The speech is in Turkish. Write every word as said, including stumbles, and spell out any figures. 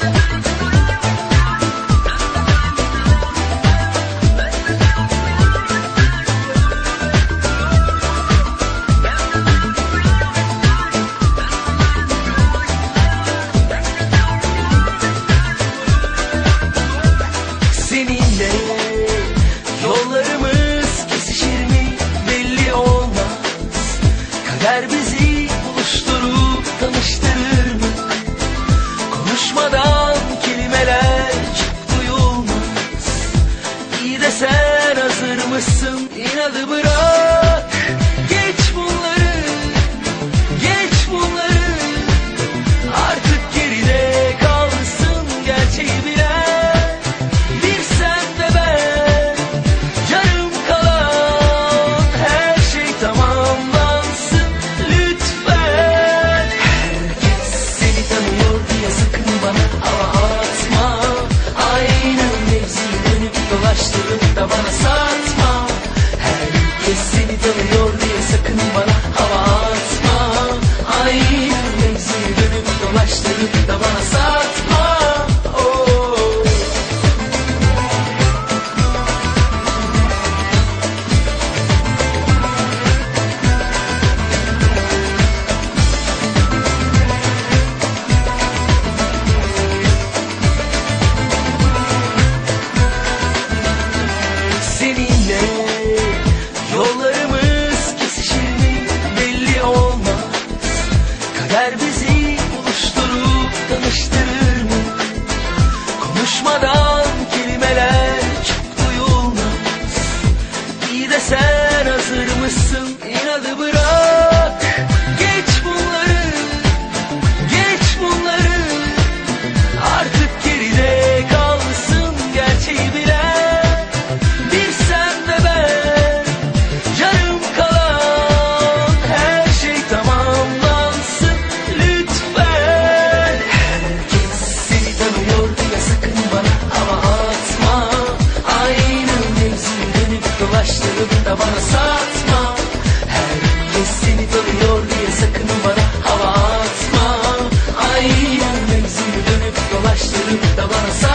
Seninle yollarımız kesişir mi belli olmaz. Kader bizi buluşturup tanıştırır mı? Konuşmadan kelimeler çok duyulmaz. İyi de sen hazır mısın? İnadı bırak, geç bunları, geç bunları. Artık geride kalsın gerçeği bilen. Dolaştırıp da bana satma. Herkes seni tanıyor diye sakın bana hava atma. Aynı mevziye dönüp dolaştırıp da bana satma. Oh. Seninle yollarımız kesişir mi belli olmaz. Kader bizi buluşturup tanıştırır mı? Konuşmadan kelimeler çok duyulmaz. İyi de sen hazır mısın? İnadı bırak, geç bunları, geç bunları. Artık geride kalsın gerçeği bilen. Dolaştırıp da bana satma. Herkes seni tanıyor diye sakın bana hava atma. Aynı mevzuyu dönüp dolaştırıp da bana satma.